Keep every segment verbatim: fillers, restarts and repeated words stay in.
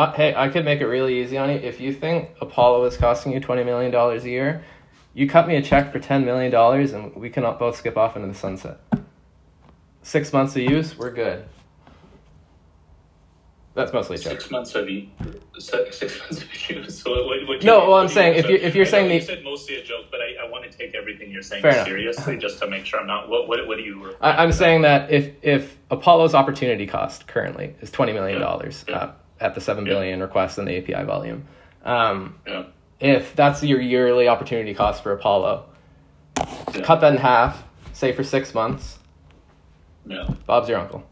Uh, hey, I could make it really easy on you. If you think Apollo is costing you twenty million dollars a year, you cut me a check for ten million dollars and we can both skip off into the sunset. Six months of use, we're good. That's mostly a joke. Six months of use. Six months of use. So what, what no, mean? well, I'm what saying you, if you if you're saying you the, said mostly a joke, but I, I want to take everything you're saying Fair seriously, just to make sure I'm not. What what what do you? I, I'm saying that if if Apollo's opportunity cost currently is twenty million dollars yeah. Yeah. uh, at the seven billion yeah. request in the A P I volume, um, yeah. if that's your yearly opportunity cost for Apollo, yeah. cut that in half, say for six months. Yeah. Bob's your uncle.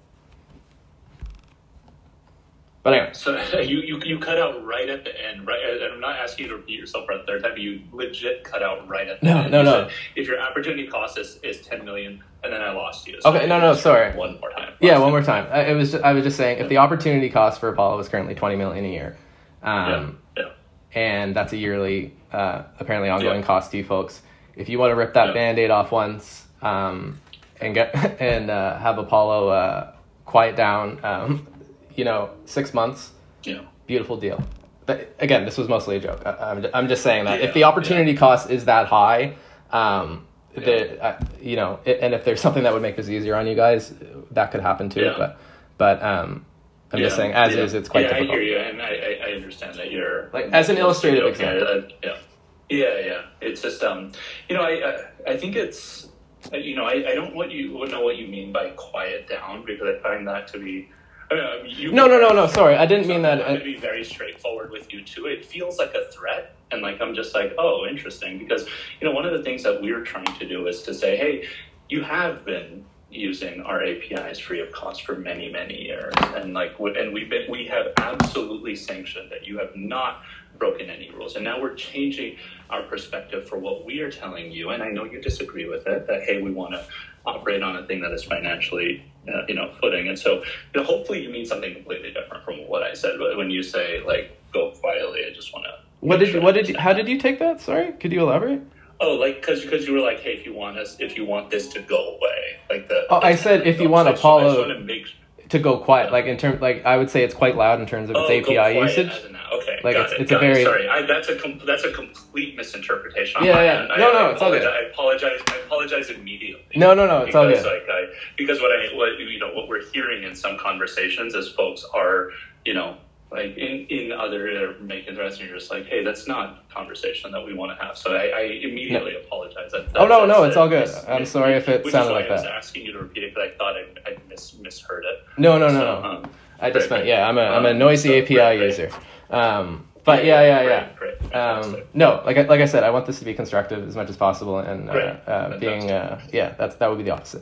But anyway. So you, you you cut out right at the end, right? And I'm not asking you to repeat yourself for a third time, but you legit cut out right at the no, end. No, you no, no. If your opportunity cost is, is ten million, and then I lost you. So okay, no, no, sorry. One more time. Yeah, one more time. I, it was. Just, I was just saying, if the opportunity cost for Apollo is currently twenty million a year, um, yeah, yeah. and that's a yearly, uh, apparently ongoing yeah. cost to you folks. If you want to rip that yeah. Band-Aid off once, um, and get and uh, have Apollo uh, quiet down, um, you know, six months. Yeah. Beautiful deal. But again, this was mostly a joke. I, I'm, I'm just saying that yeah, if the opportunity yeah. cost is that high, um, yeah. the, uh, you know, it, and if there's something that would make this easier on you guys, that could happen too. Yeah. But, but um, I'm yeah. just saying, as yeah. is, it's quite yeah, difficult. I hear you, and I, I understand that you're like as an illustrative example. Uh, yeah, yeah, yeah. It's just um, you know, I I, I think it's, you know, I, I don't what you know what you mean by quiet down, because I find that to be. I mean, you no, no, no, no. Sorry, I didn't mean that. I'm going to be very straightforward with you too. It feels like a threat, and like I'm just like, oh, interesting, because you know, one of the things that we're trying to do is to say, hey, you have been using our A P Is free of cost for many, many years, and like, and we've been, we have absolutely sanctioned that you have not broken any rules, and now we're changing our perspective for what we are telling you, and I know you disagree with it. That hey, we want to operate on a thing that is financially, uh, you know, footing. And so, you know, hopefully you mean something completely different from what I said. But when you say like go quietly, I just want to. What did you, what did you, how did you take that? Sorry, could you elaborate? Oh, like because because you were like, hey, if you want us, if you want this to go away, like the. Oh, the I said if you want so Apollo I just want to, make... to go quiet, like in terms, like I would say it's quite loud in terms of its oh, A P I go usage. As in that. Okay, like got it's, it, it's a got very it. Sorry. I, that's a com- that's a complete misinterpretation. On yeah, my yeah. End. No, I, no, I it's all good. I apologize. I apologize immediately. No, no, no, it's because, all good. Like I, because what I what you know what we're hearing in some conversations is folks are you know like in in other making threats, and you're just like, hey, that's not a conversation that we want to have. So I, I immediately no. apologize. That, oh no, no, it. it's all good. Mis- I'm sorry if it sounded like that. I was that. asking you to repeat it because I thought I, I mis- misheard it. No, no, no, so, no. Um, I just great, meant yeah. I'm a I'm a um, noisy so, A P I great, user. Um, but yeah, yeah, yeah. Great, great, um, no, like I, like I said, I want this to be constructive as much as possible, and uh, uh, Fantastic. being uh, yeah, that's that would be the opposite.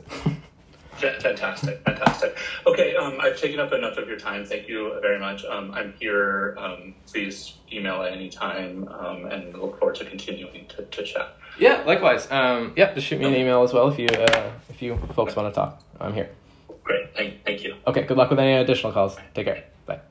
Fantastic, fantastic. Okay, um, I've taken up enough of your time. Thank you very much. Um, I'm here. Um, please email at any time, um, and look forward to continuing to, to chat. Yeah, likewise. Um, yeah, just shoot me an email as well if you uh, if you folks want to talk. I'm here. Great. Thank, thank you. Okay. Good luck with any additional calls. Take care. Bye.